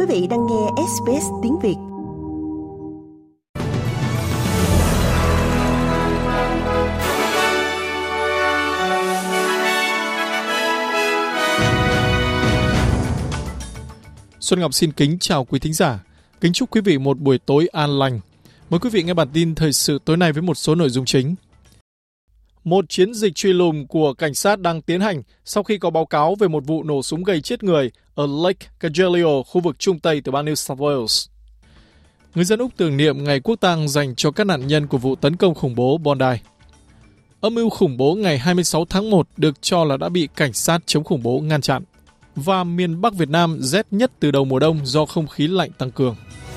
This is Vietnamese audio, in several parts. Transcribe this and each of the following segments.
vị đang nghe SBS tiếng Việt. Xuân Ngọc xin kính chào quý thính giả. Kính chúc quý vị một buổi tối an lành. Mời quý vị nghe bản tin thời sự tối nay với một số nội dung chính. Một chiến dịch truy lùng của cảnh sát đang tiến hành sau khi có báo cáo về một vụ nổ súng gây chết người ở Lake Cagelio, khu vực Trung Tây tiểu bang New South Wales. Người dân Úc tưởng niệm ngày quốc tang dành cho các nạn nhân của vụ tấn công khủng bố Bondi. Âm mưu khủng bố ngày 26 tháng 1 được cho là đã bị cảnh sát chống khủng bố ngăn chặn. Và miền Bắc Việt Nam rét nhất từ đầu mùa đông do không khí lạnh tăng cường.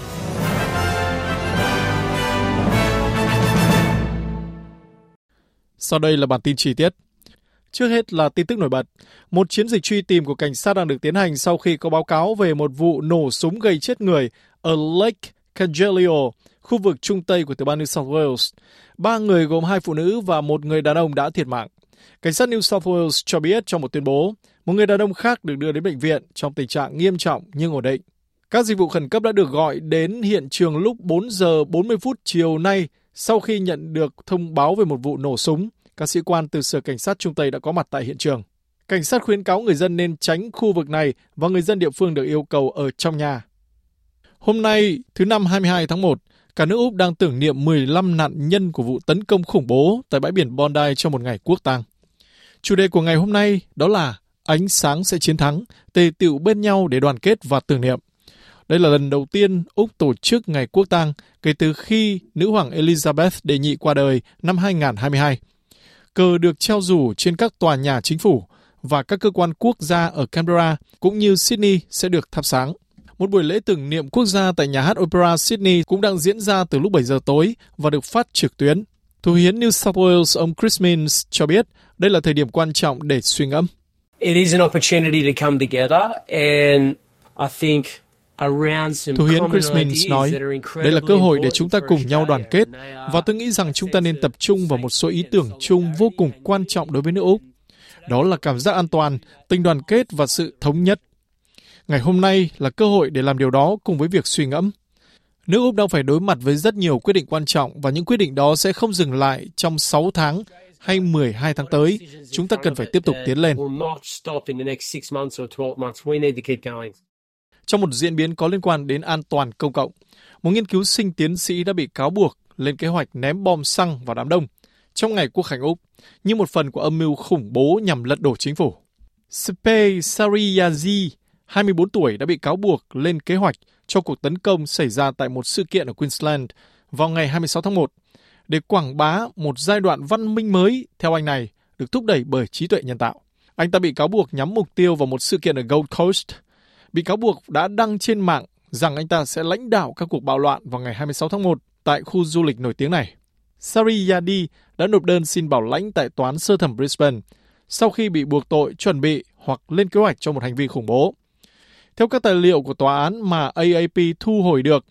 Sau đây là bản tin chi tiết. Trước hết là tin tức nổi bật. Một chiến dịch truy tìm của cảnh sát đang được tiến hành sau khi có báo cáo về một vụ nổ súng gây chết người ở Lake Cagelio, khu vực Trung Tây của tiểu bang New South Wales. 3 người gồm 2 phụ nữ và 1 người đàn ông đã thiệt mạng. Cảnh sát New South Wales cho biết trong một tuyên bố, một người đàn ông khác được đưa đến bệnh viện trong tình trạng nghiêm trọng nhưng ổn định. Các dịch vụ khẩn cấp đã được gọi đến hiện trường lúc 4 giờ 40 phút chiều nay sau khi nhận được thông báo về một vụ nổ súng. Các sĩ quan từ Sở Cảnh sát Trung Tây đã có mặt tại hiện trường. Cảnh sát khuyến cáo người dân nên tránh khu vực này và người dân địa phương được yêu cầu ở trong nhà. Hôm nay, thứ Năm 22 tháng 1, cả nước Úc đang tưởng niệm 15 nạn nhân của vụ tấn công khủng bố tại bãi biển Bondi trong một ngày quốc tang. Chủ đề của ngày hôm nay đó là ánh sáng sẽ chiến thắng, tề tựu bên nhau để đoàn kết và tưởng niệm. Đây là lần đầu tiên Úc tổ chức ngày quốc tang kể từ khi nữ hoàng Elizabeth đệ nhị qua đời năm 2022. Cờ được treo rủ trên các tòa nhà chính phủ và các cơ quan quốc gia ở Canberra cũng như Sydney sẽ được thắp sáng. Một buổi lễ tưởng niệm quốc gia tại nhà hát Opera Sydney cũng đang diễn ra từ lúc 7 giờ tối và được phát trực tuyến. Thủ hiến New South Wales ông Chris Minns cho biết đây là thời điểm quan trọng để suy ngẫm. It is an opportunity to come together and I think Thủ hiến Chris Minns nói, đây là cơ hội để chúng ta cùng nhau đoàn kết và tôi nghĩ rằng chúng ta nên tập trung vào một số ý tưởng chung vô cùng quan trọng đối với nước Úc. Đó là cảm giác an toàn, tình đoàn kết và sự thống nhất. Ngày hôm nay là cơ hội để làm điều đó cùng với việc suy ngẫm. Nước Úc đang phải đối mặt với rất nhiều quyết định quan trọng và những quyết định đó sẽ không dừng lại trong 6 tháng hay 12 tháng tới. Chúng ta cần phải tiếp tục tiến lên. Trong một diễn biến có liên quan đến an toàn công cộng, một nghiên cứu sinh tiến sĩ đã bị cáo buộc lên kế hoạch ném bom xăng vào đám đông trong ngày Quốc khánh Úc như một phần của âm mưu khủng bố nhằm lật đổ chính phủ. Sepe Sariyazi, 24 tuổi, đã bị cáo buộc lên kế hoạch cho cuộc tấn công xảy ra tại một sự kiện ở Queensland vào ngày 26 tháng 1 để quảng bá một giai đoạn văn minh mới, theo anh này, được thúc đẩy bởi trí tuệ nhân tạo. Anh ta bị cáo buộc nhắm mục tiêu vào một sự kiện ở Gold Coast. Bị cáo buộc đã đăng trên mạng rằng anh ta sẽ lãnh đạo các cuộc bạo loạn vào ngày 26 tháng 1 tại khu du lịch nổi tiếng này. Sariyadi đã nộp đơn xin bảo lãnh tại tòa án sơ thẩm Brisbane sau khi bị buộc tội chuẩn bị hoặc lên kế hoạch cho một hành vi khủng bố. Theo các tài liệu của tòa án mà AAP thu hồi được,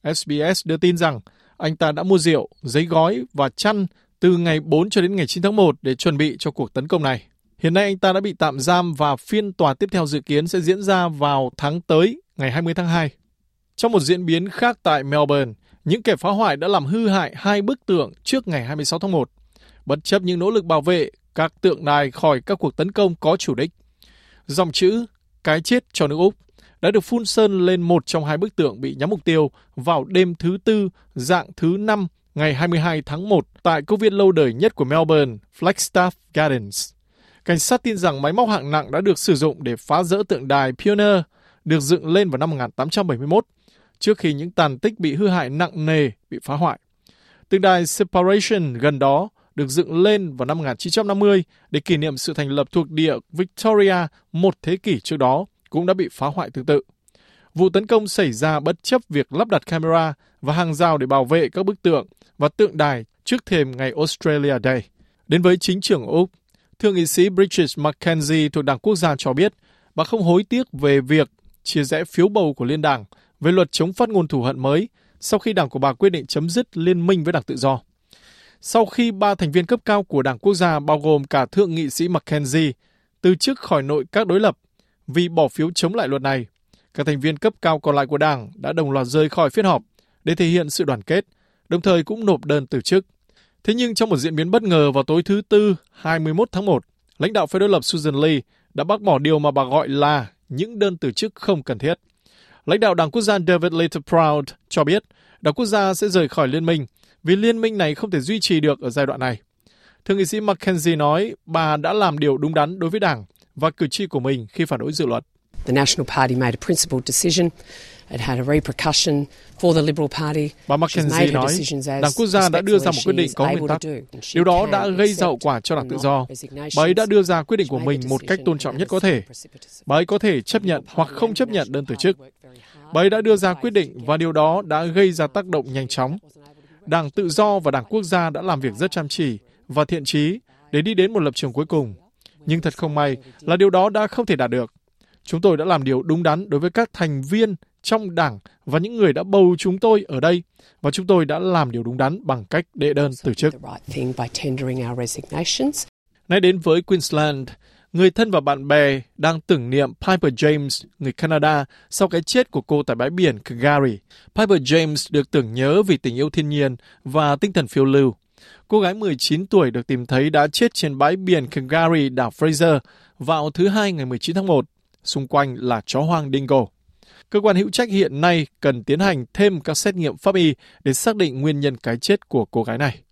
SBS đưa tin rằng anh ta đã mua rượu, giấy gói và chăn từ ngày 4 cho đến ngày 9 tháng 1 để chuẩn bị cho cuộc tấn công này. Hiện nay anh ta đã bị tạm giam và phiên tòa tiếp theo dự kiến sẽ diễn ra vào tháng tới, ngày 20 tháng 2. Trong một diễn biến khác tại Melbourne, những kẻ phá hoại đã làm hư hại 2 bức tượng trước ngày 26 tháng 1, bất chấp những nỗ lực bảo vệ các tượng đài khỏi các cuộc tấn công có chủ đích. Dòng chữ "Cái chết cho nước Úc" đã được phun sơn lên một trong 2 bức tượng bị nhắm mục tiêu vào đêm thứ Tư, rạng thứ Năm, ngày 22 tháng 1 tại công viên lâu đời nhất của Melbourne, Flagstaff Gardens. Cảnh sát tin rằng máy móc hạng nặng đã được sử dụng để phá rỡ tượng đài Pioneer được dựng lên vào năm 1871, trước khi những tàn tích bị hư hại nặng nề bị phá hoại. Tượng đài Separation gần đó được dựng lên vào năm 1950 để kỷ niệm sự thành lập thuộc địa Victoria một thế kỷ trước đó, cũng đã bị phá hoại tương tự. Vụ tấn công xảy ra bất chấp việc lắp đặt camera và hàng rào để bảo vệ các bức tượng và tượng đài trước thềm ngày Australia Day. Đến với chính trưởng Úc, Thượng nghị sĩ Bridget McKenzie thuộc Đảng Quốc gia cho biết bà không hối tiếc về việc chia rẽ phiếu bầu của Liên đảng về luật chống phát ngôn thù hận mới sau khi đảng của bà quyết định chấm dứt liên minh với Đảng Tự do. Sau khi 3 thành viên cấp cao của Đảng Quốc gia bao gồm cả Thượng nghị sĩ McKenzie từ chức khỏi nội các đối lập vì bỏ phiếu chống lại luật này, Các thành viên cấp cao còn lại của đảng đã đồng loạt rời khỏi phiên họp để thể hiện sự đoàn kết, đồng thời cũng nộp đơn từ chức. Thế nhưng trong một diễn biến bất ngờ vào tối thứ Tư 21 tháng 1, lãnh đạo phe đối lập Susan Lee đã bác bỏ điều mà bà gọi là những đơn từ chức không cần thiết. Lãnh đạo Đảng Quốc gia David Littleproud cho biết Đảng Quốc gia sẽ rời khỏi liên minh vì liên minh này không thể duy trì được ở giai đoạn này. Thượng nghị sĩ McKenzie nói bà đã làm điều đúng đắn đối với đảng và cử tri của mình khi phản đối dự luật. The National Party made a principled decision. It had a repercussion for the Liberal Party. Bà McKenzie nói, Đảng Quốc gia đã đưa ra một quyết định có nguyên tắc. Điều đó đã gây ra hậu quả cho Đảng Tự do. Bà ấy đã đưa ra quyết định của mình một cách tôn trọng nhất có thể. Bà ấy có thể chấp nhận hoặc không chấp nhận đơn từ chức. Bà ấy đã đưa ra quyết định và điều đó đã gây ra tác động nhanh chóng. Đảng Tự do và Đảng Quốc gia đã làm việc rất chăm chỉ và thiện chí để đi đến một lập trường cuối cùng. Nhưng thật không may là điều đó đã không thể đạt được. Chúng tôi đã làm điều đúng đắn đối với các thành viên trong đảng và những người đã bầu chúng tôi ở đây, và chúng tôi đã làm điều đúng đắn bằng cách đệ đơn từ chức. Nay đến với Queensland, người thân và bạn bè đang tưởng niệm Piper James, người Canada, sau cái chết của cô tại bãi biển Calgary. Piper James được tưởng nhớ vì tình yêu thiên nhiên và tinh thần phiêu lưu. Cô gái 19 tuổi được tìm thấy đã chết trên bãi biển Calgary, đảo Fraser, vào thứ Hai ngày 19 tháng 1. Xung quanh là chó hoang dingo. Cơ quan hữu trách hiện nay cần tiến hành thêm các xét nghiệm pháp y để xác định nguyên nhân cái chết của cô gái này.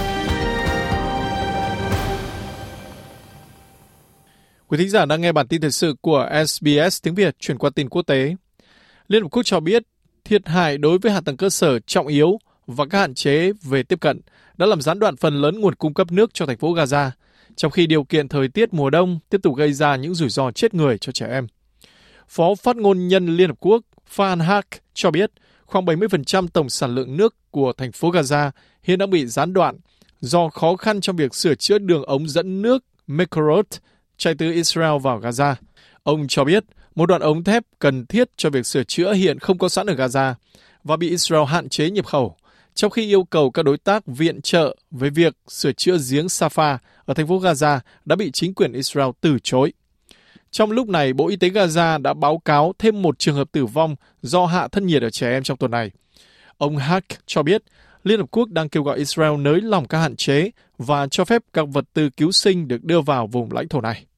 Quý thính giả đang nghe bản tin thời sự của SBS tiếng Việt chuyển qua tin quốc tế. Liên Hợp Quốc cho biết thiệt hại đối với hạ tầng cơ sở trọng yếu và các hạn chế về tiếp cận đã làm gián đoạn phần lớn nguồn cung cấp nước cho thành phố Gaza, trong khi điều kiện thời tiết mùa đông tiếp tục gây ra những rủi ro chết người cho trẻ em. Phó phát ngôn nhân Liên Hợp Quốc Farhan Haq cho biết khoảng 70% tổng sản lượng nước của thành phố Gaza hiện đang bị gián đoạn do khó khăn trong việc sửa chữa đường ống dẫn nước Mekorot chạy từ Israel vào Gaza. Ông cho biết một đoạn ống thép cần thiết cho việc sửa chữa hiện không có sẵn ở Gaza và bị Israel hạn chế nhập khẩu, trong khi yêu cầu các đối tác viện trợ với việc sửa chữa giếng Safar ở thành phố Gaza đã bị chính quyền Israel từ chối. Trong lúc này, Bộ Y tế Gaza đã báo cáo thêm một trường hợp tử vong do hạ thân nhiệt ở trẻ em trong tuần này. Ông Haq cho biết Liên Hợp Quốc đang kêu gọi Israel nới lỏng các hạn chế và cho phép các vật tư cứu sinh được đưa vào vùng lãnh thổ này.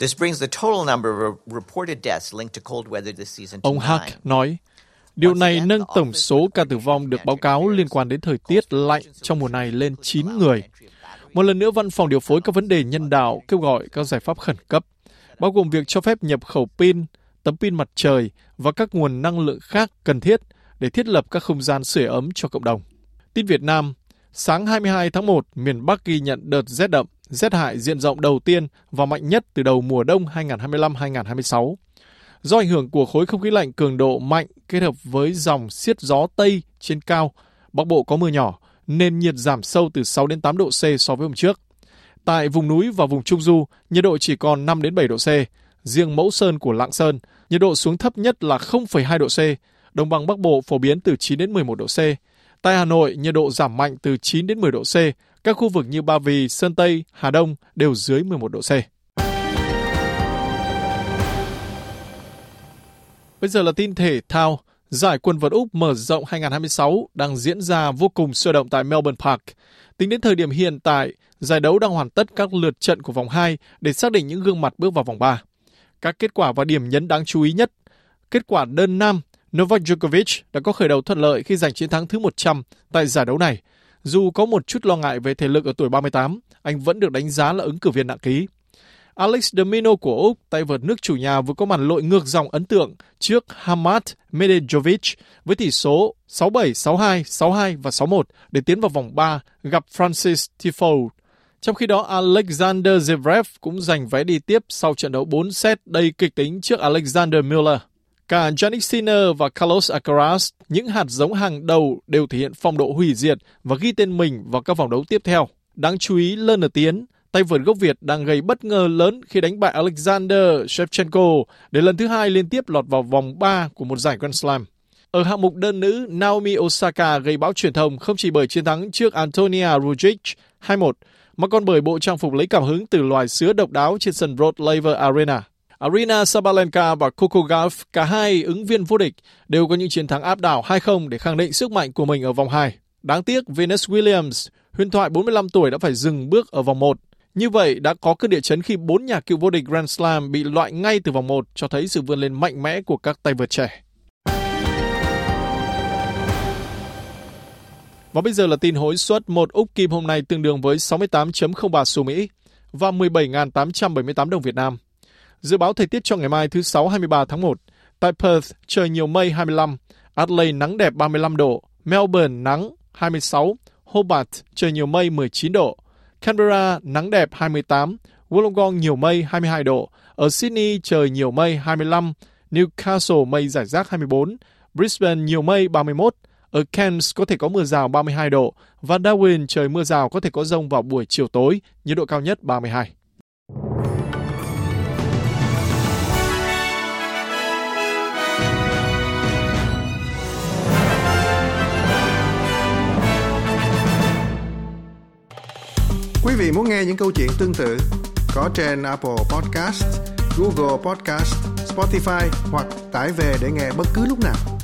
Ông Haq nói, điều này nâng tổng số ca tử vong được báo cáo liên quan đến thời tiết lạnh trong mùa này lên 9 người. Một lần nữa, Văn phòng điều phối các vấn đề nhân đạo kêu gọi các giải pháp khẩn cấp, bao gồm việc cho phép nhập khẩu pin, tấm pin mặt trời và các nguồn năng lượng khác cần thiết để thiết lập các không gian sưởi ấm cho cộng đồng. Tin Việt Nam, sáng 22 tháng 1, miền Bắc ghi nhận đợt rét đậm, rét hại diện rộng đầu tiên và mạnh nhất từ đầu mùa đông 2025-2026. Do ảnh hưởng của khối không khí lạnh cường độ mạnh kết hợp với dòng xiết gió Tây trên cao, Bắc Bộ có mưa nhỏ, nên nhiệt giảm sâu từ 6 đến 8 độ C so với hôm trước. Tại vùng núi và vùng Trung Du, nhiệt độ chỉ còn 5 đến 7 độ C. Riêng Mẫu Sơn của Lạng Sơn, nhiệt độ xuống thấp nhất là 0,2 độ C. Đồng bằng Bắc Bộ phổ biến từ 9 đến 11 độ C. Tại Hà Nội, nhiệt độ giảm mạnh từ 9 đến 10 độ C. Các khu vực như Ba Vì, Sơn Tây, Hà Đông đều dưới 11 độ C. Bây giờ là tin thể thao. Giải quần vợt Úc mở rộng 2026 đang diễn ra vô cùng sôi động tại Melbourne Park. Tính đến thời điểm hiện tại, giải đấu đang hoàn tất các lượt trận của vòng 2 để xác định những gương mặt bước vào vòng 3. Các kết quả và điểm nhấn đáng chú ý nhất. Kết quả đơn nam, Novak Djokovic đã có khởi đầu thuận lợi khi giành chiến thắng thứ 100 tại giải đấu này. Dù có một chút lo ngại về thể lực ở tuổi 38, anh vẫn được đánh giá là ứng cử viên nặng ký. Alex de Minaur của Úc, tay vợt nước chủ nhà vừa có màn lội ngược dòng ấn tượng trước Hamad Medjedovic với tỷ số 6-7, 6-2, 6-2 và 6-1 để tiến vào vòng 3 gặp Francis Tiafoe. Trong khi đó, Alexander Zverev cũng giành vé đi tiếp sau trận đấu 4 set đầy kịch tính trước Alexander Müller. Cả Jannik Sinner và Carlos Alcaraz, những hạt giống hàng đầu, đều thể hiện phong độ hủy diệt và ghi tên mình vào các vòng đấu tiếp theo. Đáng chú ý, Lân Ở Tiến, tay vợt gốc Việt đang gây bất ngờ lớn khi đánh bại Alexander Shevchenko để lần thứ 2 liên tiếp lọt vào vòng 3 của một giải Grand Slam. Ở hạng mục đơn nữ, Naomi Osaka gây bão truyền thông không chỉ bởi chiến thắng trước Antonia Rujic 2-1, mà còn bởi bộ trang phục lấy cảm hứng từ loài sứa độc đáo trên sân Rod Laver Arena. Aryna Sabalenka và Coco Gauff, cả hai ứng viên vô địch, đều có những chiến thắng áp đảo 2-0 để khẳng định sức mạnh của mình ở vòng 2. Đáng tiếc, Venus Williams, huyền thoại 45 tuổi đã phải dừng bước ở vòng 1. Như vậy, đã có cơn địa chấn khi 4 nhà cựu vô địch Grand Slam bị loại ngay từ vòng 1, cho thấy sự vươn lên mạnh mẽ của các tay vợt trẻ. Và bây giờ là tin hối suất. Một úc kim hôm nay tương đương với 68.03 xu Mỹ và 17.878 đồng Việt Nam. Dự báo thời tiết cho ngày mai thứ Sáu 23 tháng 1. Tại Perth, trời nhiều mây 25, Adelaide nắng đẹp 35 độ, Melbourne nắng 26, Hobart trời nhiều mây 19 độ, Canberra nắng đẹp 28, Wollongong nhiều mây 22 độ, ở Sydney trời nhiều mây 25, Newcastle mây rải rác 24, Brisbane nhiều mây 31, ở Cairns có thể có mưa rào 32 độ và Darwin trời mưa rào có thể có dông vào buổi chiều tối, nhiệt độ cao nhất 32. Quý vị muốn nghe những câu chuyện tương tự có trên Apple Podcast, Google Podcast, Spotify hoặc tải về để nghe bất cứ lúc nào.